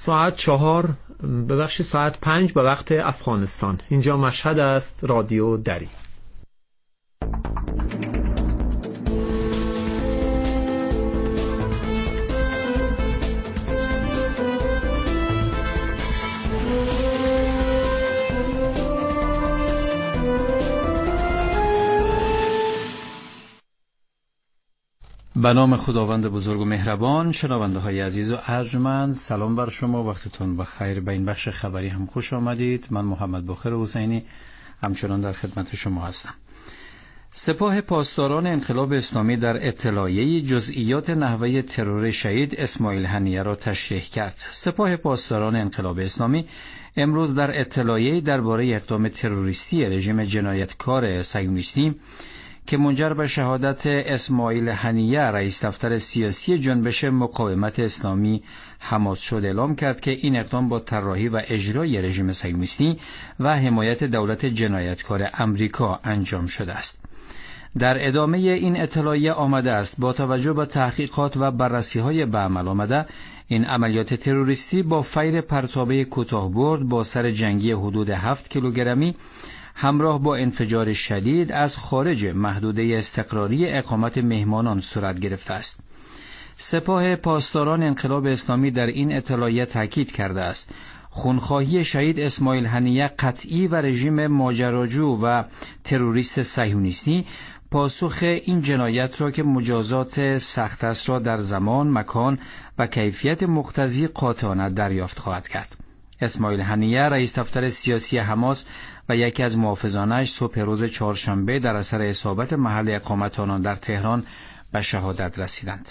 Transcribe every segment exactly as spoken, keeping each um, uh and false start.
ساعت چهار ببخشید ساعت پنج به وقت افغانستان. اینجا مشهد است، رادیو دری. به نام خداوند بزرگ و مهربان. شنونده های عزیز و ارجمند، سلام بر شما، وقتتون بخیر. به این بخش خبری هم خوش آمدید. من محمد باقر حسینی همچنان در خدمت شما هستم. سپاه پاسداران انقلاب اسلامی در اطلاعیه جزئیات نحوه ترور شهید اسماعیل هنیه را تشریح کرد. سپاه پاسداران انقلاب اسلامی امروز در اطلاعیه درباره اقدام تروریستی رژیم جنایتکار صهیونیستی که منجر به شهادت اسماعیل هنیه رئیس دفتر سیاسی جنبش مقاومت اسلامی حماس شد اعلام کرد که این اقدام با طراحی و اجرای رژیم صهیونیستی و حمایت دولت جنایتکار امریکا انجام شده است. در ادامه این اطلاعیه آمده است با توجه به تحقیقات و بررسی‌های به عمل آمده، این عملیات تروریستی با فیر پرتابه کوتاه‌برد با سر جنگی حدود هفت کیلوگرمی همراه با انفجار شدید از خارج محدوده استقراری اقامت مهمانان صورت گرفته است. سپاه پاسداران انقلاب اسلامی در این اطلاعیه تاکید کرده است خونخواهی شهید اسماعیل هنیه قطعی و رژیم ماجراجو و تروریست صهیونیستی پاسخ این جنایت را که مجازات سخت است را در زمان، مکان و کیفیت مقتضی قاطعانه دریافت خواهد کرد. اسماعیل هنیه رئیس دفتر سیاسی حماس و یکی از محافظانش صبح روز چهارشنبه در اثر اصابت محل اقامت آنان در تهران به شهادت رسیدند.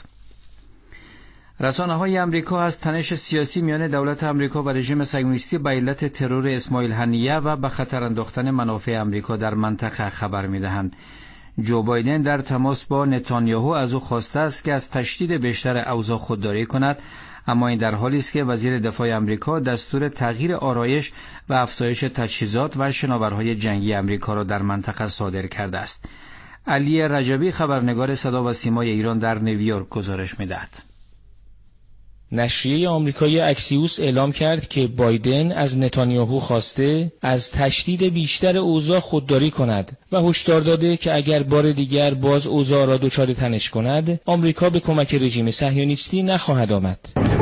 رسانه‌های آمریکا از تنش سیاسی میان دولت آمریکا و رژیم صهیونیستی به علت ترور اسماعیل هنیه و به خطر انداختن منافع آمریکا در منطقه خبر می‌دهند. جو بایدن در تماس با نتانیاهو از او خواسته است که از تشدید بیشتر اوضاع خودداری کند، اما این در حالی است که وزیر دفاع آمریکا دستور تغییر آرایش و افزایش تجهیزات و شناورهای جنگی آمریکا را در منطقه صادر کرده است. علی رجبی خبرنگار صدا و سیمای ایران در نیویورک گزارش می‌دهد. نشریه آمریکایی اکسیوس اعلام کرد که بایدن از نتانیاهو خواسته از تشدید بیشتر اوضاع خودداری کند و هشدار داده که اگر بار دیگر باز اوضاع را دچار تنش کند، آمریکا به کمک رژیم صهیونیستی نخواهد آمد.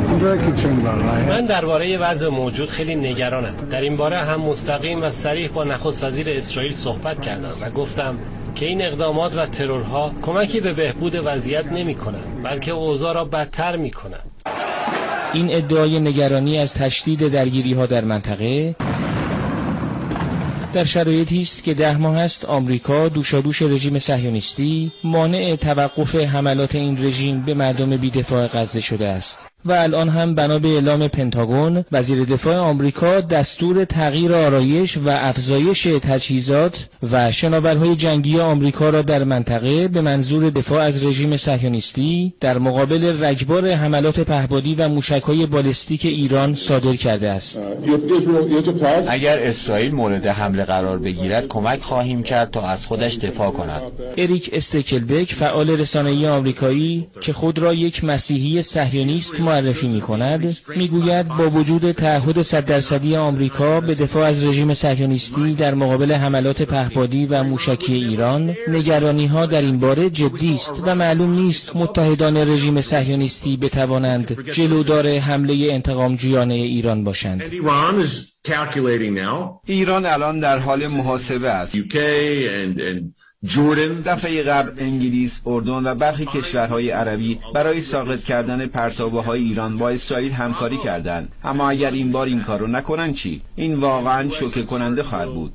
من درباره وضع موجود خیلی نگرانم. در این باره هم مستقیم و صریح با نخست وزیر اسرائیل صحبت کردم و گفتم که این اقدامات و ترورها کمکی به بهبود وضعیت نمی‌کنند، بلکه اوضاع را بدتر می‌کنند. این ادعای نگرانی از تشدید درگیری‌ها در منطقه در شرایطی است که ده ماه است آمریکا دوشادوش رژیم صهیونیستی مانع توقف حملات این رژیم به مردم بی‌دفاع غزه شده است و الان هم بنا به اعلام پنتاگون وزیر دفاع آمریکا دستور تغییر آرایش و افزایش تجهیزات و شناورهای جنگی آمریکا را در منطقه به منظور دفاع از رژیم صهیونیستی در مقابل رگبار حملات پهپادی و موشک‌های بالستیک ایران صادر کرده است. اگر اسرائیل مورد حمله قرار بگیرد کمک خواهیم کرد تا از خودش دفاع کند. اریک استکلبک فعال رسانه‌ای آمریکایی که خود را یک مسیحی صهیونیست معرفی می‌کند می‌گوید با وجود تعهد صد درصدی آمریکا به دفاع از رژیم صهیونیستی در مقابل حملات پهپادی و موشکی ایران، نگرانی‌ها در این باره جدی است و معلوم نیست متحدان رژیم صهیونیستی بتوانند جلودار حمله انتقامجویانه ایران باشند. ایران الان در حال محاسبه است. جردن، دفعه قبل انگلیس، اردن و برخی کشورهای عربی برای ساقط کردن پرتابه‌های ایران با اسرائیل همکاری کردند. اما اگر این بار این کارو نکنن چی؟ این واقعاً شوکه کننده خواهد بود.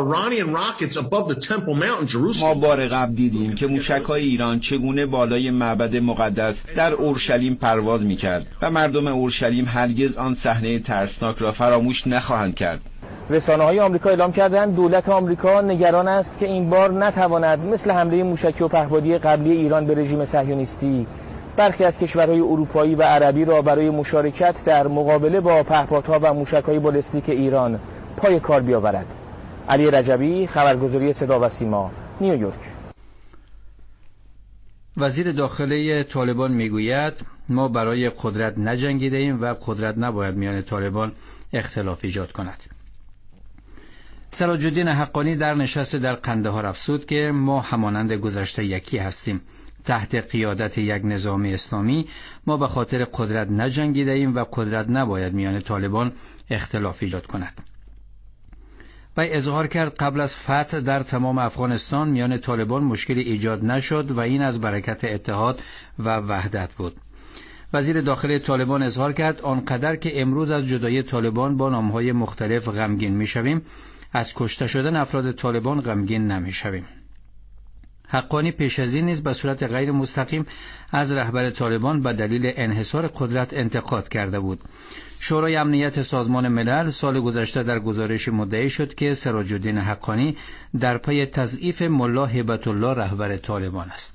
ما بار قبل دیدیم که موشک‌های ایران چگونه بالای معبد مقدس در اورشلیم پرواز می‌کرد و مردم اورشلیم هرگز آن صحنه ترسناک را فراموش نخواهند کرد. رسانه‌های آمریکا اعلام کردند دولت آمریکا نگران است که این بار نتواند مثل حمله موشکی و پهپادی قبلی ایران به رژیم صهیونیستی برخی از کشورهای اروپایی و عربی را برای مشارکت در مقابله با پهپادها و موشک‌های بالستیک ایران پای کار بیاورد. علی رجبی، خبرگزاری صدا و سیما، نیویورک. وزیر داخلی طالبان میگوید ما برای قدرت نجنگیده ایم و قدرت نباید میان طالبان اختلاف ایجاد کند. سراج الدین حقانی در نشست در قندهار افزود که ما همانند گذشته یکی هستیم. تحت قیادت یک نظام اسلامی ما به خاطر قدرت نجنگیده ایم و قدرت نباید میان طالبان اختلاف ایجاد کند. و اظهار کرد قبل از فتح در تمام افغانستان میان طالبان مشکلی ایجاد نشد و این از برکت اتحاد و وحدت بود. وزیر داخلی طالبان اظهار کرد آنقدر که امروز از جدایی طالبان با نامهای مختلف غمگین میشویم، از کشته شدن افراد طالبان غمگین نمیشویم. حقانی پیش از این نیز به صورت غیر مستقیم از رهبر طالبان به دلیل انحصار قدرت انتقاد کرده بود. شورای امنیت سازمان ملل سال گذشته در گزارش مدعی شد که سراج الدین حقانی در پی تضعیف ملا هیبت الله رهبر طالبان است.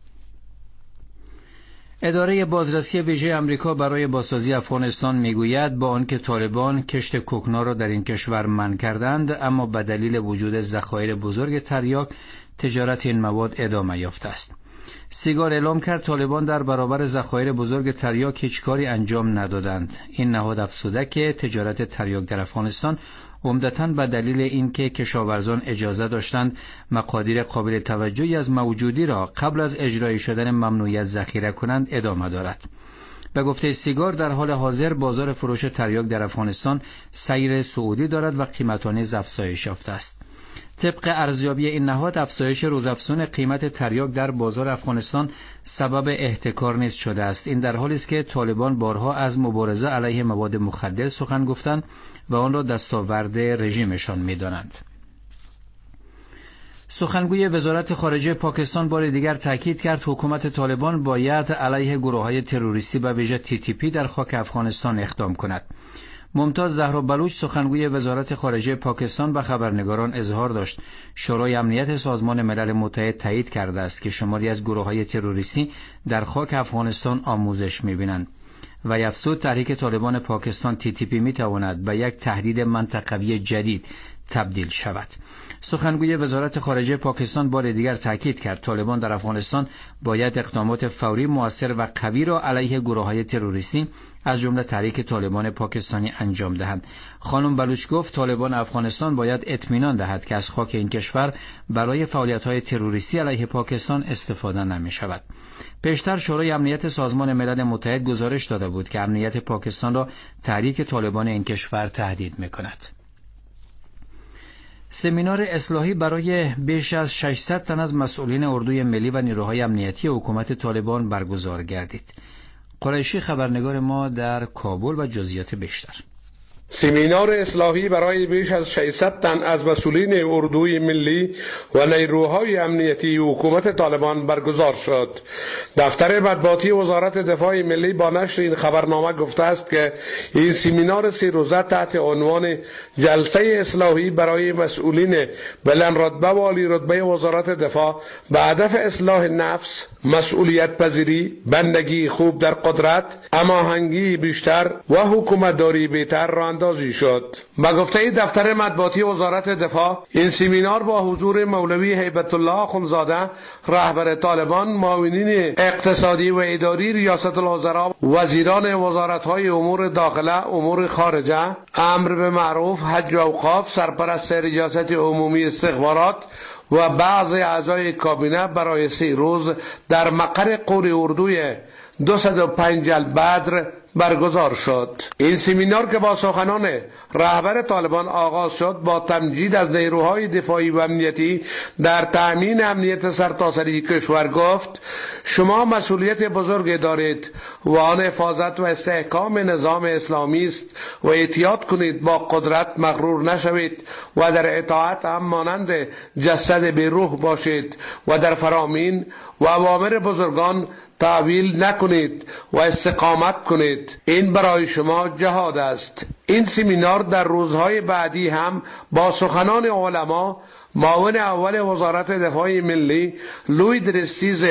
اداره بازرسی ویژه آمریکا برای بازسازی افغانستان میگوید با آنکه طالبان کشت کوکنا را در این کشور منع کردند، اما به دلیل وجود ذخایر بزرگ تریاک تجارت این مواد ادامه یافته است. سیگار اعلام کرد طالبان در برابر ذخایر بزرگ تریاک هیچ کاری انجام ندادند. این نهاد افزوده که تجارت تریاک در افغانستان عمدتاً به دلیل اینکه کشاورزان اجازه داشتند مقادیر قابل توجهی از موجودی را قبل از اجرای شدن ممنوعیت ذخیره کنند ادامه دارد. به گفته سیگار در حال حاضر بازار فروش تریاک در افغانستان سیر صعودی دارد و قیمت نیز افزایش یافته است. طبق ارزیابی این نهاد افزایش روزافزون قیمت تریاک در بازار افغانستان سبب احتکار نیز شده است. این در حالی است که طالبان بارها از مبارزه علیه مواد مخدر سخن گفتند و آن را دستاورد رژیمشان می‌دانند. سخنگوی وزارت خارجه پاکستان بار دیگر تاکید کرد حکومت طالبان باید علیه گروه‌های تروریستی به ویژه تی تی پی در خاک افغانستان اقدام کند. ممتاز زهرا بلوچ سخنگوی وزارت خارجه پاکستان به خبرنگاران اظهار داشت شورای امنیت سازمان ملل متحد تایید کرده است که شماری از گروه‌های تروریستی در خاک افغانستان آموزش می‌بینند و افزود تحریک طالبان پاکستان تی تی پی می‌تواند به یک تهدید منطقوی جدید تبدیل شود. سخنگوی وزارت خارجه پاکستان بار دیگر تاکید کرد طالبان در افغانستان باید اقدامات فوری مؤثر و قوی را علیه گروه‌های تروریستی از جمله تحریک طالبان پاکستانی انجام دهند. خانم بلوچ گفت طالبان افغانستان باید اطمینان دهد که از خاک این کشور برای فعالیت‌های تروریستی علیه پاکستان استفاده نمی‌شود. پیشتر شورای امنیت سازمان ملل متحد گزارش داده بود که امنیت پاکستان را تحریک طالبان این کشور تهدید می‌کند. سمینار اصلاحی برای بیش از ششصد تن از مسئولین اردوی ملی و نیروهای امنیتی حکومت طالبان برگزار گردید. قریشی خبرنگار ما در کابل و جزئیات بیشتر. سمینار اصلاحی برای بیش از ششصد تن از مسئولین اردوی ملی و نیروهای امنیتی حکومت طالبان برگزار شد. دفتر مطبوعاتی وزارت دفاع ملی با نشر این خبرنامه گفته است که این سمینار سه روزه تحت عنوان جلسه اصلاحی برای مسئولین بلند رتبه و عالی رتبه وزارت دفاع به هدف اصلاح نفس، مسئولیت پذیری، بندگی خوب در قدرت، هماهنگی بیشتر و حکومتداری بهتر را اندازی شد. با گفته دفتر مطبوعاتی وزارت دفاع این سمینار با حضور مولوی هیبت الله آخوندزاده رهبر طالبان، معاونین اقتصادی و اداری ریاست الوزراء، وزیران وزارت‌های امور داخله، امور خارجه، امر به معروف، حج و اوقاف، سرپرست ریاست عمومی استخبارات و بعض اعضای کابینه برای سه روز در مقر قور اردوی دویست و پنج البدر برگزار شد. این سمینار که با سخنان رهبر طالبان آغاز شد با تمجید از نیروهای دفاعی و امنیتی در تأمین امنیت سرتاسری کشور گفت شما مسئولیت بزرگ دارید و آن حفاظت و استحکام نظام اسلامی است و احتیاط کنید با قدرت مغرور نشوید و در اطاعت هم مانند جسد به روح باشید و در فرامین و اوامر بزرگان تعویل نکنید و استقامت کنید. این برای شما جهاد است. این سمینار در روزهای بعدی هم با سخنان علما، معاون اول وزارت دفاع ملی لوی درستیز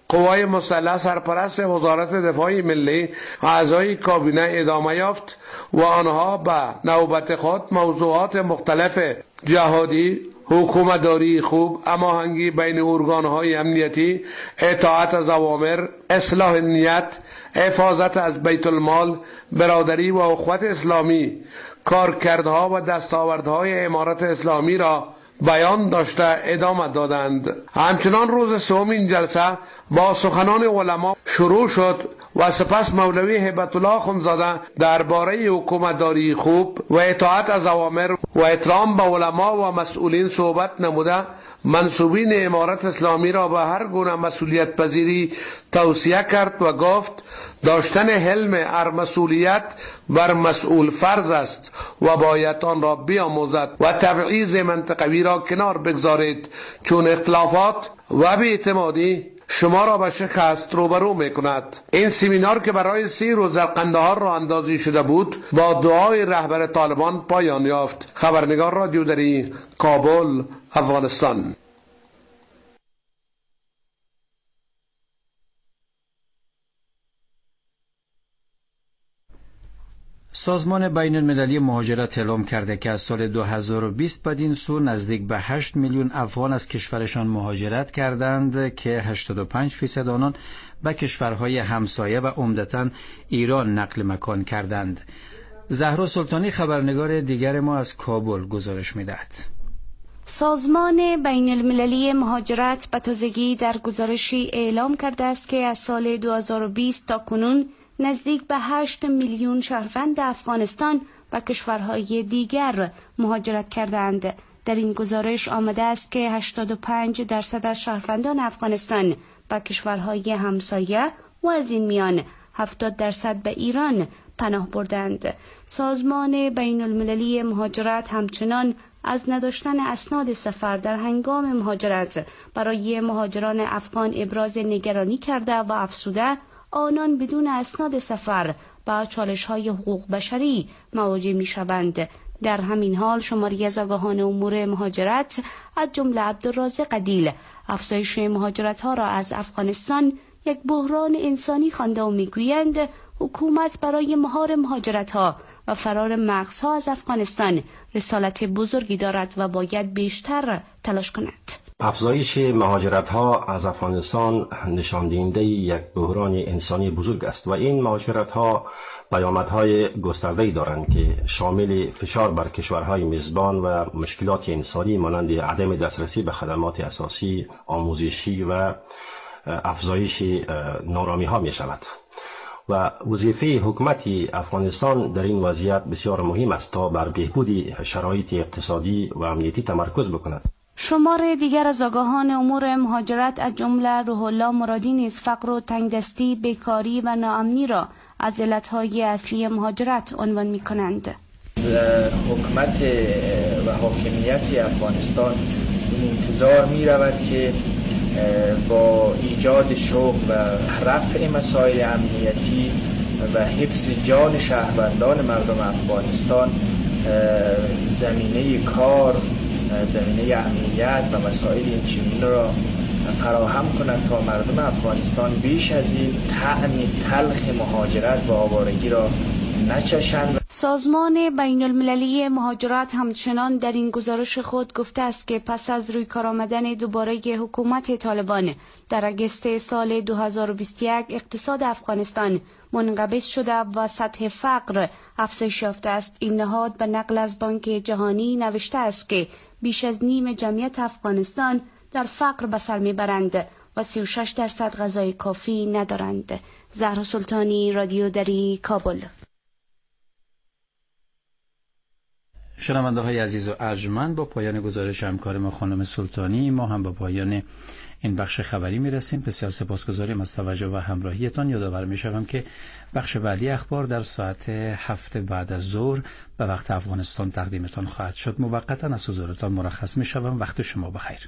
قوای مسلح سرپرست وزارت دفاع ملی اعضای کابینه ادامه یافت و آنها به نوبت خود موضوعات مختلف جهادی، حکومتداری خوب، هماهنگی بین ارگان‌های امنیتی، اطاعت از اوامر، اصلاح نیت، حفاظت از بیت المال، برادری و اخوت اسلامی، کارکردها و دستاوردهای امارت اسلامی را بیان داشته ادامه دادند. همچنان روز سوم این جلسه با سخنان علما شروع شد و سپس مولوی هیبت الله اخندزاده درباره حکومتداری خوب و اطاعت از اوامر و احترام به علما و مسئولین صحبت نموده منسوبین امارت اسلامی را به هر گونه مسئولیت پذیری توصیه کرد و گفت داشتن حلم هر مسئولیت بر مسئول فرض است و باید آن را بیاموزد و تبعیض منطقوی را کنار بگذارید، چون اختلافات و بی‌اعتمادی شما را به شکست روبرو می کند. این سمینار که برای سی روز در قندهار راه اندازی شده بود با دعای رهبر طالبان پایان یافت. خبرنگار رادیو دری، کابل، افغانستان. سازمان بین المللی مهاجرت اعلام کرده که از سال دو هزار و بیست بدین سو نزدیک به هشت میلیون افغان از کشورشان مهاجرت کردند که هشتاد و پنج درصد آنان به کشورهای همسایه و عمدتاً ایران نقل مکان کردند. زهرا سلطانی خبرنگار دیگر ما از کابل گزارش می‌دهد. سازمان بین المللی مهاجرت به تازگی در گزارشی اعلام کرده است که از سال دو هزار و بیست تا کنون نزدیک به هشت میلیون شهروند افغانستان و کشورهای دیگر مهاجرت کردند. در این گزارش آمده است که هشتاد و پنج درصد از شهروندان افغانستان به کشورهای همسایه و از این میان هفتاد درصد به ایران پناه بردند. سازمان بین المللی مهاجرت همچنان از نداشتن اسناد سفر در هنگام مهاجرت برای مهاجران افغان ابراز نگرانی کرده و افزوده آنان بدون اسناد سفر با چالش‌های حقوق بشری مواجه می‌شوند. در همین حال شماری از آگاهان امور مهاجرت از جمله عبدالرازق عدیل افزایش مهاجرت‌ها را از افغانستان یک بحران انسانی خوانده و می‌گویند حکومت برای مهار مهاجرت‌ها و فرار مغزها از افغانستان رسالت بزرگی دارد و باید بیشتر تلاش کند. افزایش مهاجرت ها از افغانستان نشان دهنده یک بحران انسانی بزرگ است و این مهاجرت ها پیامدهای گسترده‌ای دارند که شامل فشار بر کشورهای میزبان و مشکلات انسانی مانند عدم دسترسی به خدمات اساسی، آموزشی و افزایش نارامی ها می شود. و وظیفه حکومت افغانستان در این وضعیت بسیار مهم است تا بر بهبود شرایط اقتصادی و امنیتی تمرکز بکند. شمار دیگر از آگاهان امور مهاجرت از جمله روح الله مرادی نیز فقر و تنگدستی، بیکاری و ناامنی را از علتهای اصلی مهاجرت عنوان می کنند. حکومت و حاکمیت افغانستان این انتظار می رود که با ایجاد شغل و رفع مسائل امنیتی و حفظ جان شهروندان مردم افغانستان زمینه کار، زمینه امنیت و مسائل این چنین را فراهم کند تا مردم افغانستان بیش از این طعم تلخ مهاجرت و آوارگی را نچشند. سازمان بین المللی مهاجرت همچنان در این گزارش خود گفته است که پس از روی کار آمدن دوباره حکومت طالبان در اگست سال دو هزار و بیست و یک اقتصاد افغانستان منقبض شده و سطح فقر افزایش یافته است. این نهاد به نقل از بانک جهانی نوشته است که بیش از نیم جمعیت افغانستان در فقر به سر میبرند و سی و شش درصد غذای کافی ندارند. زهرا سلطانی، رادیو دری، کابل. شنونده های عزیز و ارجمند، با پایان گزارش همکار ما خانم سلطانی ما هم با پایان این بخش خبری میرسیم. بسیار سپاسگزاریم از توجه و همراهیتان. یادآور میشوم که بخش بعدی اخبار در ساعت هفت بعد از ظهر به وقت افغانستان تقدیمتان خواهد شد. موقتا از حضورتان مرخص میشوم. وقت شما بخیر.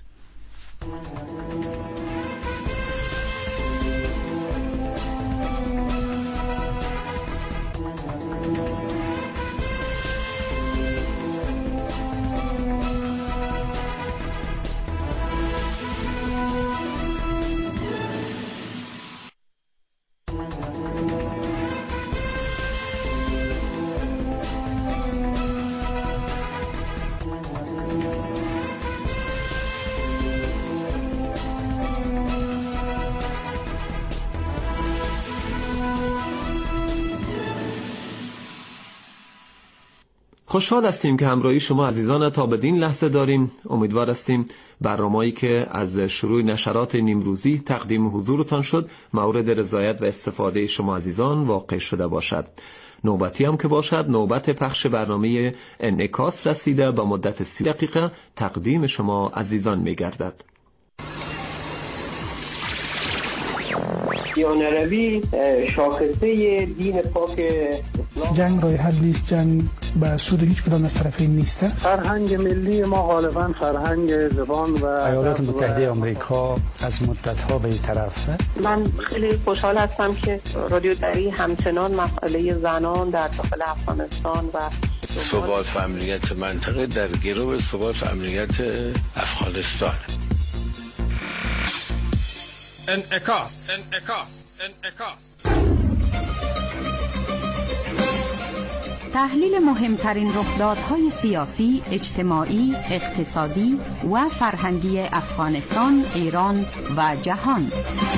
خوشحال هستیم که همراهی شما عزیزان تا بدین لحظه داریم. امیدوار هستیم برنامه‌ای که از شروع نشرات نیمروزی تقدیم حضورتان شد مورد رضایت و استفاده شما عزیزان واقع شده باشد. نوبتی هم که باشد نوبت پخش برنامه انعکاس رسیده با مدت سی دقیقه تقدیم شما عزیزان می‌گردد. دیانت عربی شاخصه دین پاک اسلام. جنگ راه حل نیست، جنگ به سود هیچ کدام از طرفین نیست. فرهنگ ملی ما غالبا فرهنگ زبان و ایالات متحده آمریکا از مدت‌ها به این طرفه. من خیلی خوشحال هستم که رادیو دری همچنان مسئله زنان در داخل افغانستان و ثبات و امنیت منطقه در گرو ثبات و امنیت افغانستان. انعکاس انعکاس انعکاس تحلیل مهمترین رخدادهای سیاسی، اجتماعی، اقتصادی و فرهنگی افغانستان، ایران و جهان.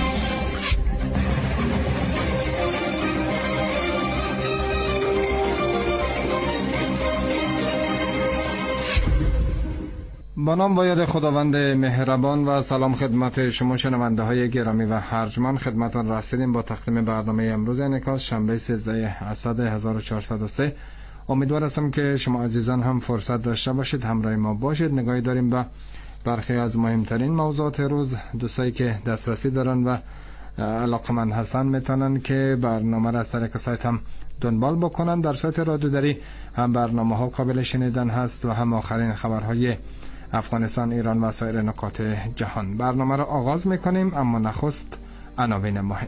با نام و یاد خداوند مهربان و سلام خدمت شما شنونده های گرامی و ارجمند. خدمتان رسیدیم با تقدیم برنامه امروز انعکاس شنبه سیزده اسد هزار و چهارصد و سه. امیدوار هستم که شما عزیزان هم فرصت داشته باشید همراه ما باشید. نگاهی داریم به برخی از مهمترین موضوعات روز. دوستایی که دسترسی دارن و علاقمند هستن میتونن که برنامه را از طریق سایت هم دنبال بکنن. در سایت رادیو دری هم برنامه ها قابل شنیدن هست و هم آخرین خبرهای افغانستان، ایران و سایر نقاط جهان. برنامه را آغاز میکنیم، اما نخست عناوین مهم.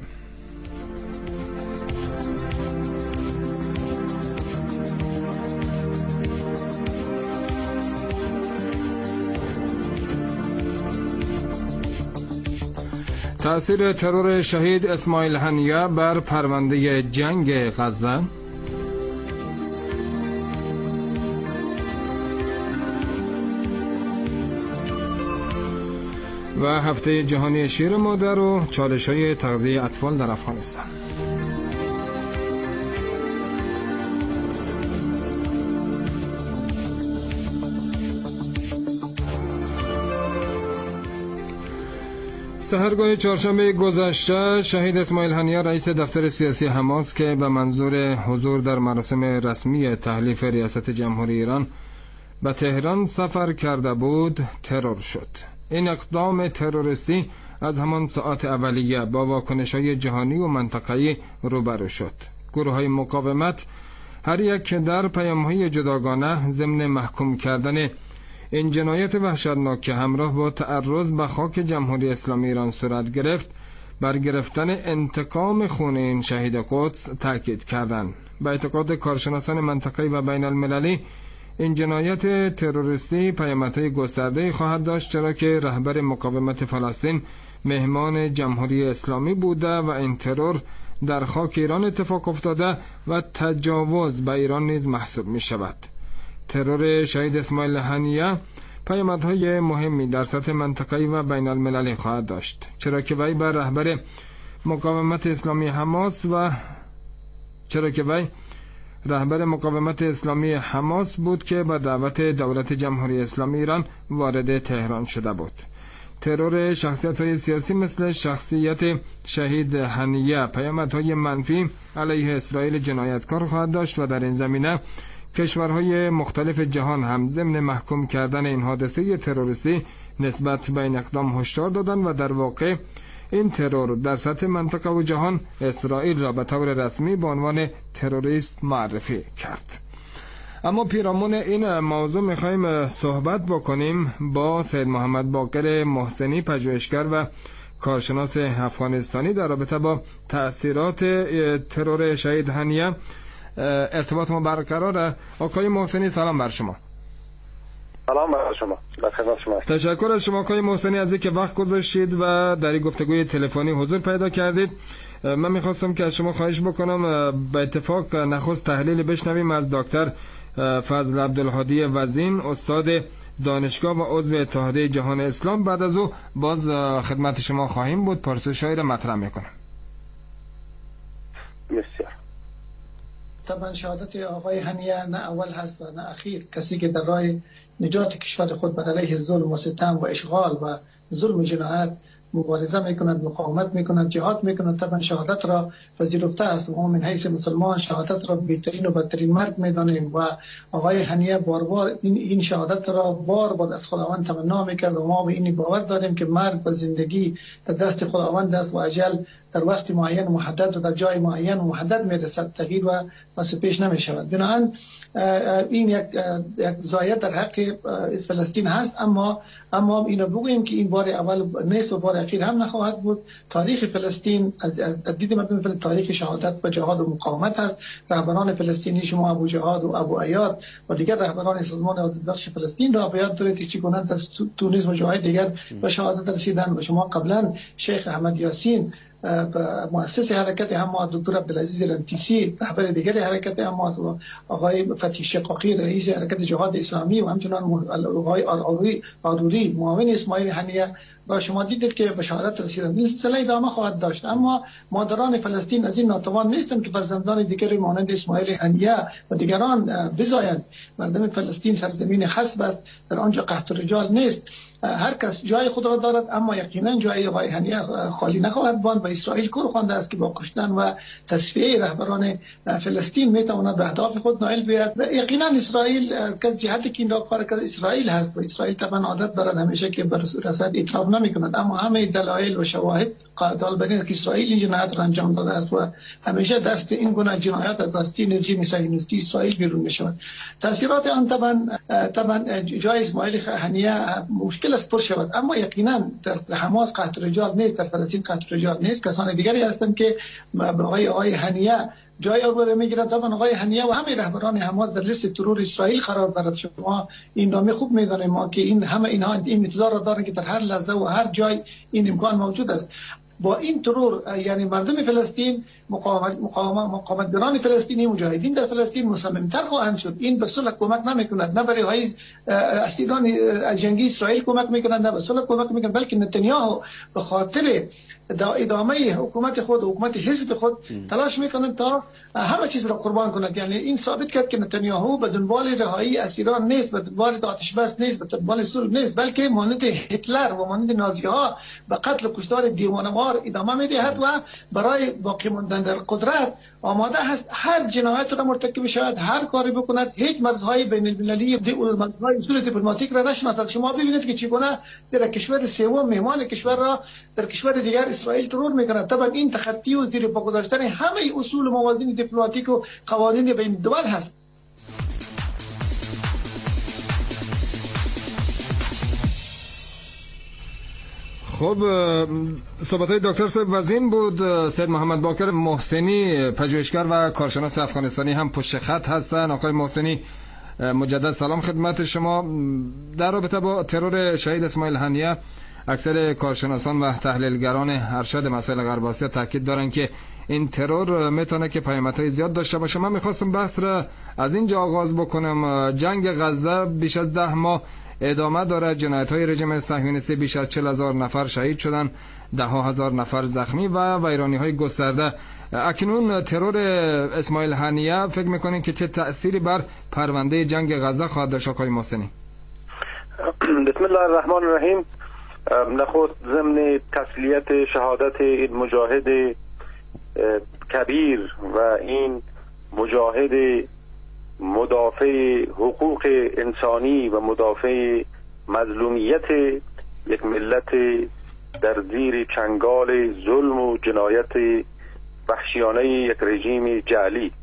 تأثیر ترور شهید اسماعیل هنیه بر پرونده جنگ غزه. و هفته جهانی شیر مادر و چالش‌های تغذیه اطفال در افغانستان. سحرگاه چهارشنبه گذشته شهید اسماعیل هنیه رئیس دفتر سیاسی حماس که به منظور حضور در مراسم رسمی تحلیف ریاست جمهوری ایران به تهران سفر کرده بود ترور شد. این اقدام تروریستی از همان ساعات اولیه با واکنش‌های جهانی و منطقه‌ای روبرو شد. گروه‌های مقاومت هر یک در پیام‌های جداگانه ضمن محکوم کردن این جنایت وحشتناک که همراه با تعرض به خاک جمهوری اسلامی ایران صورت گرفت، بر گرفتن انتقام خون این شهید قدس تاکید کردند. به اعتقاد کارشناسان منطقه‌ای و بین المللی این جنایت تروریستی پیامدهای گسترده‌ای خواهد داشت، چرا که رهبر مقاومت فلسطین مهمان جمهوری اسلامی بوده و این ترور در خاک ایران اتفاق افتاده و تجاوز به ایران نیز محسوب می شود. ترور شهید اسماعیل هنیه پیامدهای مهمی در سطح منطقه‌ای و بین المللی خواهد داشت، چرا که وی بر رهبر مقاومت اسلامی حماس و چرا که وی رهبر مقاومت اسلامی حماس بود که به دعوت دولت جمهوری اسلامی ایران وارد تهران شده بود. ترور شخصیت‌های سیاسی مثل شخصیت شهید هنیه پیامدهای منفی علیه اسرائیل جنایتکار خواهد داشت و در این زمینه کشورهای مختلف جهان هم ضمن محکوم کردن این حادثه تروریستی نسبت به این اقدام هشدار دادن و در واقع این ترور در سطح منطقه و جهان اسرائیل را به طور رسمی به عنوان تروریست معرفی کرد. اما پیرامون این موضوع می‌خوایم صحبت بکنیم با سید محمد باقر محسنی، پژوهشگر و کارشناس افغانستانی در رابطه با تأثیرات ترور شهید هنیه. ارتباط ما برقراره. آقای محسنی سلام بر شما. سلام بر شما. در خدمت شما. تشکر از شما آقای محسنی از اینکه وقت گذاشتید و در این گفتگوی تلفنی حضور پیدا کردید. من میخواستم که از شما خواهش بکنم به اتفاق نخست تحلیل بشنویم از دکتر فضل عبدالهادی وزین، استاد دانشگاه و عضو اتحادیه جهان اسلام. بعد از او باز خدمت شما خواهیم بود، پرسش‌هایی را مطرح میکنم. بسیار. طبعا شهادت آقای هنیه نه اول هست و نه اخیر. کسی که در راه نجات کشور خود بر علیه ظلم و ستم و اشغال و ظلم و جنایت مبارزه میکنند، مقاومت میکنند، جهاد میکنند، طبعا شهادت را پذیرفته است و ما من حیث مسلمان شهادت را بهترین و بدترین مرگ میدانیم و آقای هنیه بار بار این, این شهادت را بار بار از خداوند تمنا میکرد و ما به این باور داریم که مرگ و زندگی در دست خداوند است و اجل در وقت معین محدد و در جای معین محدد میرسد، تغییر و پس پیش نمی شود. بنابراین این یک یک زاید در حق فلسطین هست، اما اما اینو بگوییم که این بار اول نیست و بار اخیر هم نخواهد بود. تاریخ فلسطین از از دید مردم فلسطین تاریخ شهادت و جهاد و مقاومت است. رهبران فلسطینی شما ابو جهاد و ابو ایاد و دیگر رهبران سازمان آزادی‌بخش فلسطین را بیاد دارید که چگونه از تونس و جاهای دیگر به شهادت رسیدن و شما قبلا شیخ احمد یاسین مؤسس حرکت حماس، دکتر عبدالعزیز رنتیسی رهبر دیگر حرکت حماس و آقای فتحی شقاقی رئیس حرکت جهاد اسلامی و همچنان آقای آروری آروری معاون اسماعیل هنیه را شما دیدید که به شهادت رسیدند. این سلسله ادامه خواهد داشت، اما مادران فلسطین از این ناتوان نیستند که فرزندان دیگری مانند اسماعیل هنیه و دیگران بزایند. مردم فلسطین سرزمین خصب است، در آنجا قحط و رجال نیست. هر کس جای خود را دارد، اما یقینا جای آقای هنیه خالی نخواهد ماند و اسرائیل کور خوانده است که با کشتن و تصفیه رهبران فلسطین میتواند به اهداف خود نائل بیاید. و یقینا اسرائیل کس جهتی که این را کار کرد اسرائیل هست و اسرائیل طبعا عادت دارد همیشه که بر رسد اعتراف نمیکند، اما همه دلایل و شواهد قاطع بر این است که اسرائیل این جنایت را انجام داده است و همیشه دست این گونه جنایات از دست رژیم صهیونیستی اسرائیل بیرون میشود. تاثیرات آن طبعا طبعا جای اسماعیل هنیه مشکل است پر شود، اما یقینا در حماس قحط رجال نیست، در فلسطین قحط رجال نیست. کسان دیگری هستند که به آقای آقای هنیه جای آور میگیرند. طبعا آقای هنیه و همه رهبران حماس در لیست ترور اسرائیل قرار دارد. شما این نامه خوب میدانید ما که این همه اینها این انتظار را دارند که در هر لحظه و هر جای این امکان موجود است. با این ترور یعنی مردم فلسطین مقاومت مقاومت مقاومتگران فلسطینی مجاهدین در فلسطین مصممتر خواهند شد. این به صلح کمک نمیکند، نه برای های اسیران جنگی اسرائیل کمک میکنند، نه به صلح کمک میکنند، بلکه نتانیاهو به خاطر ادامه حکومت خود و حکومت حزب خود تلاش میکنند تا همه چیز را قربان کند. یعنی این ثابت کرد که نتانیاهو به دنبال رهایی اسیران نیست، به دنبال آتش بس نیست، به دنبال صلح نیست، بلکه مانند هتلر و مانند نازی ها به قتل و کشتار دیوانه‌وار ادامه میدهد و برای باقی ماندن در قدرت آماده است هر جنایت را مرتکب شود، هر کاری بکند، هیچ مرزهای بین المللی مرزهای اصول دیپلماتیک را نشناسد. شما ببینید که چگونه در کشور سوم مهمان کشور را در کشور دیگر اسرائیل ترور میکند. طبعا این تخطی و زیر پا گذاشتن همه اصول موازین دیپلماتیک و قوانین بین الدول هست. خب صحبت‌های دکتر صاحب وزین بود. سید محمد باقر محسنی پژوهشگر و کارشناس افغانستانی هم پشت خط هستن. آقای محسنی مجدد سلام خدمت شما. در رابطه با ترور شهید اسماعیل هنیه اکثر کارشناسان و تحلیلگران ارشد مسائل غرب آسیا تاکید دارن که این ترور میتونه که پیامدهای زیاد داشته باشه. من میخواستم بحث را از اینجا آغاز بکنم. جنگ غزه بیش از ده ماه ادامه داره. جنایت‌های رژیم صهیونیستی بیش از چهل هزار نفر شهید شدن، ده ها هزار نفر زخمی و ویرانی‌های گسترده. اکنون ترور اسماعیل هنیه فکر می‌کنین که چه تأثیری بر پرونده جنگ غزه خواهد داشت آقای محسنی؟ بسم الله الرحمن الرحیم. نخست ضمن تسلیت شهادت این مجاهد کبیر و این مجاهد مدافع حقوق انسانی و مدافع مظلومیت یک ملت در زیر چنگال ظلم و جنایت وحشیانه یک رژیم جعلی،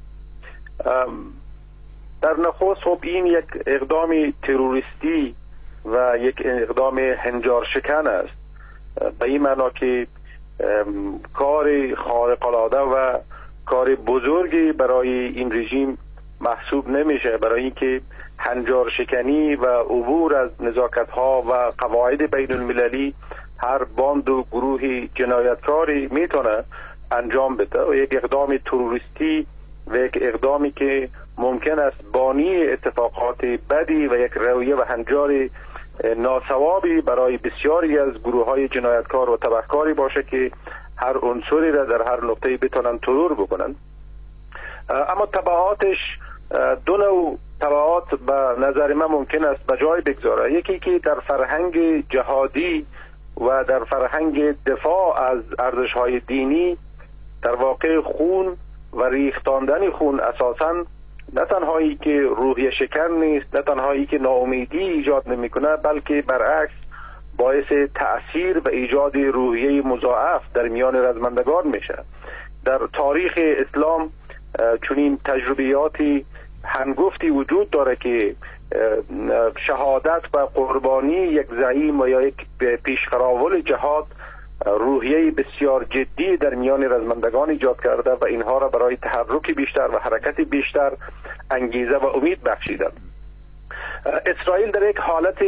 در نخست خب این یک اقدام تروریستی و یک اقدام هنجار شکن است، به این معنا که کار خارق العاده و کار بزرگی برای این رژیم محسوب نمیشه، برای اینکه هنجار شکنی و عبور از نزاکت ها و قواعد بین المللی هر باند و گروه جنایتکاری میتونه انجام بده و یک اقدام تروریستی و یک اقدامی که ممکن است بانی اتفاقات بدی و یک رویه و هنجار ناسوابی برای بسیاری از گروه های جنایتکار و تبهکاری باشه که هر عنصری را در هر نقطه‌ای بتونن ترور بکنن. اما تبعاتش دو نوع تبعات به نظر من ممکن است به جای بگذاره. یکی که در فرهنگ جهادی و در فرهنگ دفاع از ارزش‌های دینی در واقع خون و ریختاندن خون اساساً نه تنهایی که روحیه شکن نیست، نه تنهایی که ناامیدی ایجاد نمی‌کنه، بلکه برعکس باعث تأثیر و ایجاد روحیه مضاعف در میان رزمندگان میشه. در تاریخ اسلام چنین تجربیاتی هنگفتی وجود داره که شهادت و قربانی یک زعیم و یا یک پیشقراول جهاد روحیه بسیار جدی در میان رزمندگان ایجاد کرده و اینها را برای تحرک بیشتر و حرکت بیشتر انگیزه و امید بخشیده. اسرائیل در یک حالت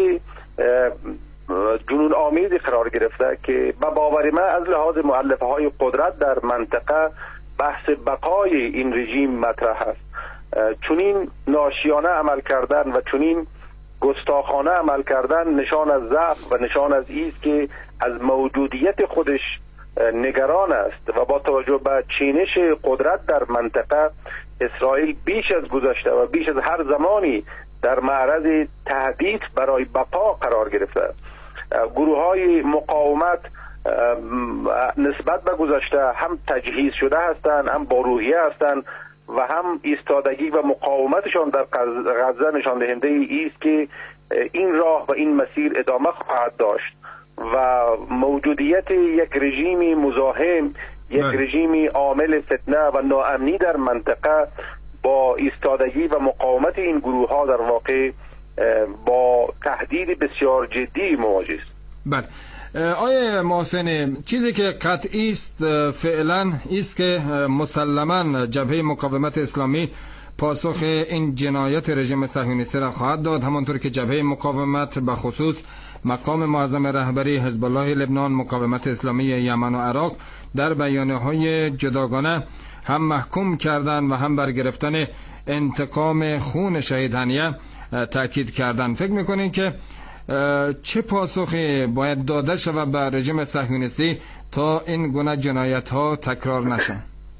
جنون آمیزی قرار گرفته که به باور من از لحاظ مؤلفه های قدرت در منطقه بحث بقای این رژیم مطرح است. چنین ناشیانه عمل کردن و چنین گستاخانه عمل کردن نشان از ضعف و نشان از ایست که از موجودیت خودش نگران است و با توجه به چینش قدرت در منطقه اسرائیل بیش از گذشته و بیش از هر زمانی در معرض تهدید برای بقا قرار گرفته. گروه های مقاومت نسبت به گذشته هم تجهیز شده هستند، هم با روحیه هستند و هم ایستادگی و مقاومتشان در غزه نشان دهنده ایست که این راه و این مسیر ادامه خواهد داشت و موجودیت یک رژیمی مزاحم، یک رژیمی عامل فتنه و ناامنی در منطقه با ایستادگی و مقاومت این گروه ها در واقع با تهدید بسیار جدی مواجه است. بله آیه محسن، چیزی که قطعی است فعلا است که مسلما جبهه مقاومت اسلامی پاسخ این جنایت رژیم صهیونیستی را خواهد داد، همانطور که جبهه مقاومت به خصوص مقام معظم رهبری حزب الله لبنان، مقاومت اسلامی یمن و عراق در بیانیه‌های جداگانه هم محکوم کردن و هم بر گرفتن انتقام خون شهید هنیه تاکید کردن. فکر میکنین که چه پاسخی باید داده شود به رژیم صهیونیستی تا این گونه جنایت ها تکرار نشن؟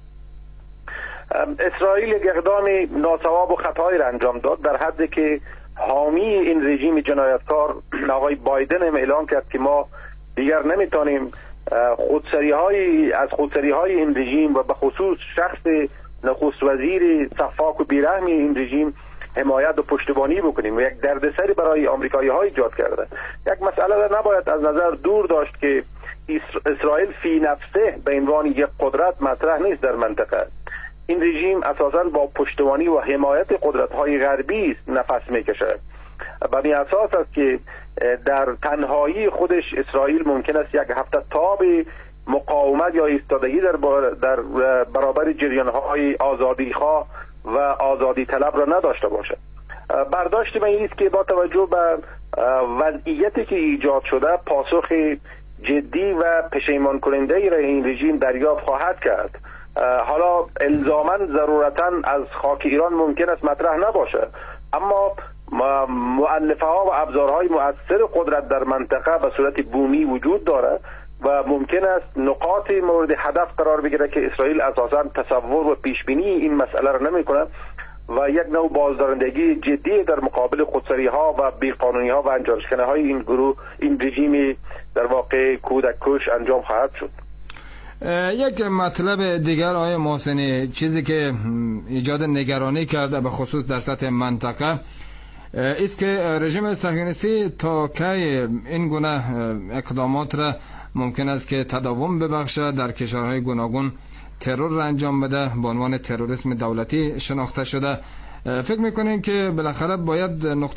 اسرائیل یک اقدام ناصواب و خطایی را انجام داد، در حدی که حامی این رژیم جنایتکار آقای بایدن هم اعلام کرد که ما دیگر نمیتونیم خودسری های از خودسری های این رژیم و به خصوص شخص نخست وزیر صفاک و بیرحمی این رژیم حمایت و پشتیبانی بکنیم و یک دردسری برای آمریکایی ها ایجاد کرده. یک مسئله را نباید از نظر دور داشت که اسرائیل فی نفسه به عنوان یک قدرت مطرح نیست در منطقه. این رژیم اساساً با پشتیبانی و حمایت قدرت های غربی نفس میکشه. به این اساس است که در تنهایی خودش اسرائیل ممکن است یک هفته تاب مقاومت یا ایستادگی در در برابر جریان‌های آزادیخواه و آزادی طلب را نداشته باشه. برداشت من این است که با توجه به وضعیتی که ایجاد شده پاسخ جدی و پشیمان کننده ای را این رژیم دریافت خواهد کرد. حالا الزاماً ضرورتاً از خاک ایران ممکن است مطرح نباشه، اما مؤلفه ها و ابزارهای مؤثر قدرت در منطقه به صورت بومی وجود داره و ممکن است نقاط مورد هدف قرار بگیره که اسرائیل اساساً تصور و پیش بینی این مسئله را نمیکنه و یک نوع بازدارندگی جدی در مقابل خودسری ها و بیقانونی ها و انجارشکنه های این گروه، این رژیم در واقع کودک کش انجام خواهد شد. یک مطلب دیگر آقای محسنی، چیزی که ایجاد نگرانی کرده به خصوص در سطح منطقه است که رژیم صهیونیستی تا کی این گونه اقدامات را ممکن است که تداوم ببخشه، در کشورهای گوناگون ترور را انجام بده، به عنوان تروریسم دولتی شناخته شده. فکر میکنین که بالاخره باید نقطه